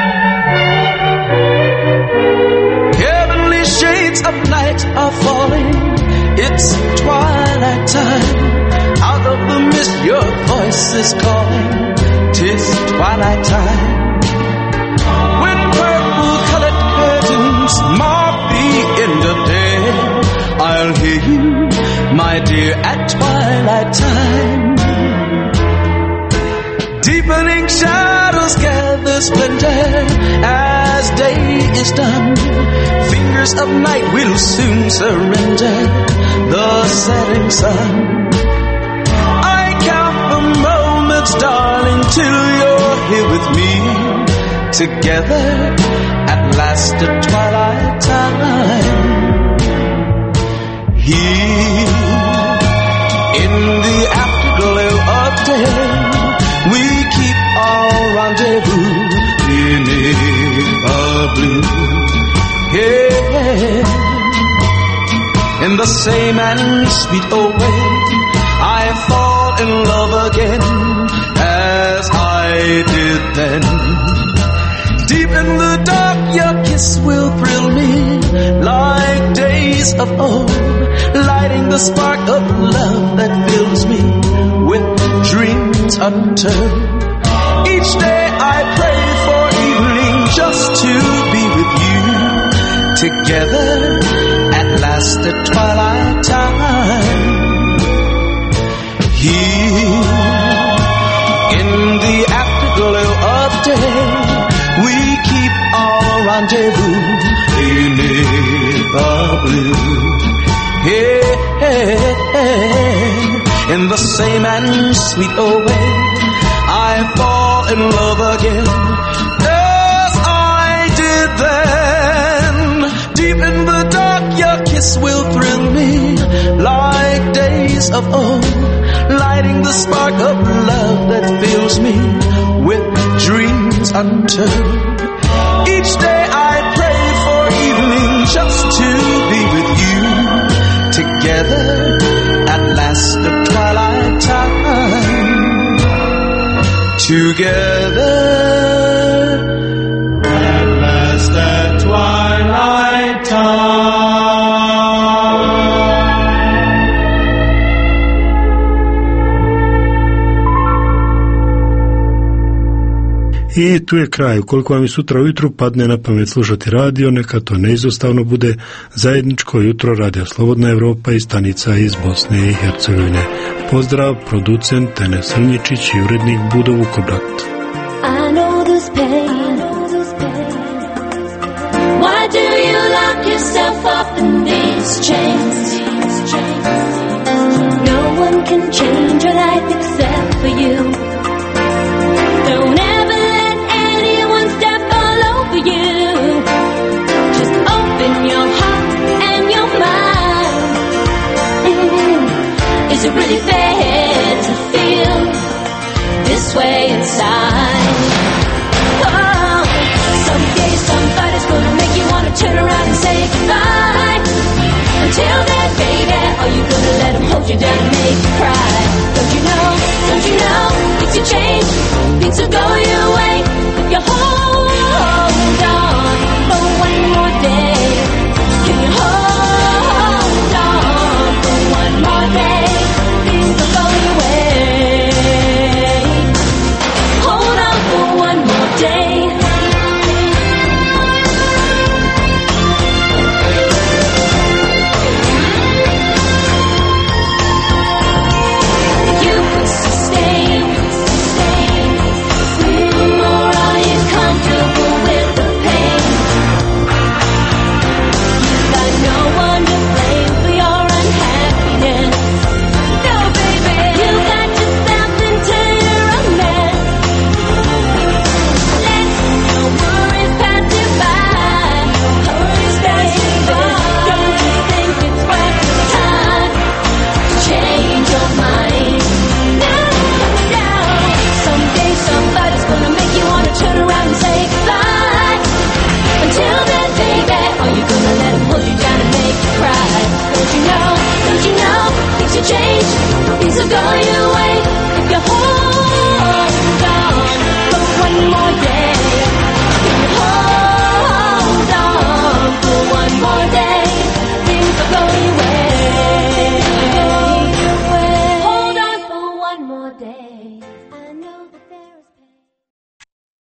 Heavenly shades of night are falling. It's twilight time. Out of the mist your voice is calling. 'Tis twilight time. When purple-colored curtains mark the end of day, I'll hear you, my dear, at twilight time. Deepening shadows gather splendor as day is done. Fingers of night will soon surrender the setting sun. I count the moments, darling, till you're here with me. Together at last at twilight time. Here in the afterglow of day, we keep our rendezvous beneath a blue. Yeah. In the same and sweet old way, I fall in love again as I did then. Deep in the dark, your kiss will thrill me like days of old, lighting the spark of love that fills me with dreams untold. Each day I pray for evening just to be with you. together at last at twilight time. Here in the afterglow of day, we keep our rendezvous beneath the blue. Hey, hey, hey, in the same and sweet old way, I fall in love again as I did then. Deep in the dark, your kiss will thrill me like days of old, lighting the spark of love that fills me with dreams untold. Each day I pray for evening just to be with you, together at last at twilight time. Together at last at twilight time. I tu je kraj. Ukoliko vam i sutra ujutru padne na pamet slušati radio, neka to neizostavno bude zajedničko jutro Radio Slobodna Evropa i stanica iz Bosne i Hercegovine. Pozdrav, producent Tene Srnjičić i urednik Budo Vukobrat. I know this pain. Why do you lock yourself up in these chains? No one can change your life except for you. Don't ever let anyone step all over you. Just open your heart and your mind. Is it really fair to feel this way inside? Oh, someday somebody's gonna make you wanna turn around and say goodbye. Until then, baby, are you gonna let him hold you down and make you cry? Don't you know, things have changed, things are going